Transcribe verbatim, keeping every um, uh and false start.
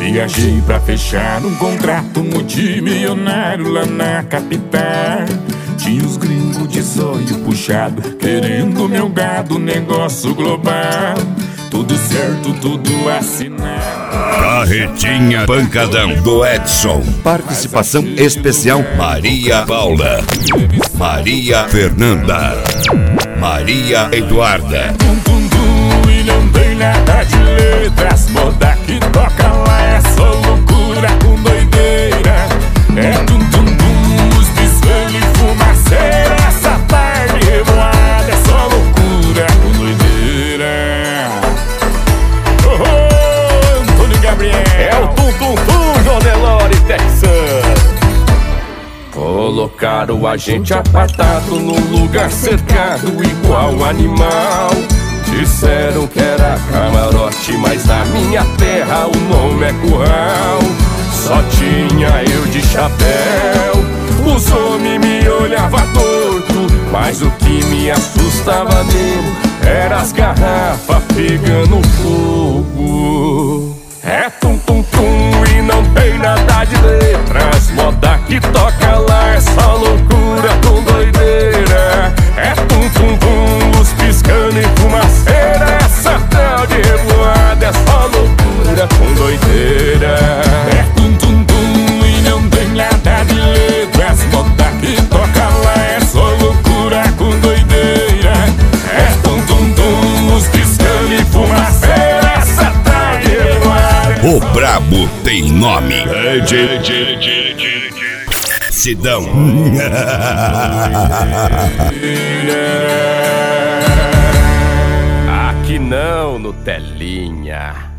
Viajei pra fechar um contrato multimilionário lá na capital. Tinha os gringos de zóio puxado, querendo meu gado, negócio global. Tudo certo, tudo assinado. Carretinha Pancadão do Edson. Participação especial Maria Paula, Maria Fernanda, Maria Eduarda. Tum, tum, tum, e não tem nada de letras. Moda que toca lá é só loucura com doideira. É tum, tum, tum, os piscando e fumaceira. Essa tarde revoada é só loucura com doideira. Oh, oh, Antônio Gabriel. É o tum, tum, tum, João Delore, Texas. Colocaram a gente apartado num lugar cercado igual animal. Disseram que era camarote, mas na minha terra o nome é curral. Só tinha eu de chapéu, os homens me olhavam torto, mas o que me assustava mesmo era as garrafas pegando fogo. É tum tum tum e não tem nada de letras. Moda que toca lá é só loucura com doideira. É tum tum tum, luz piscando e fumaceira. Essa tal de revoada é só loucura com doideira. É tum tum tum e não tem nada de letras. Moda que toca lá é só loucura com doideira. É tum tum tum, luz piscando e fumaceira. Essa tal de revoada. O brabo tem nome. Sidão. Aqui não, Nutelinha.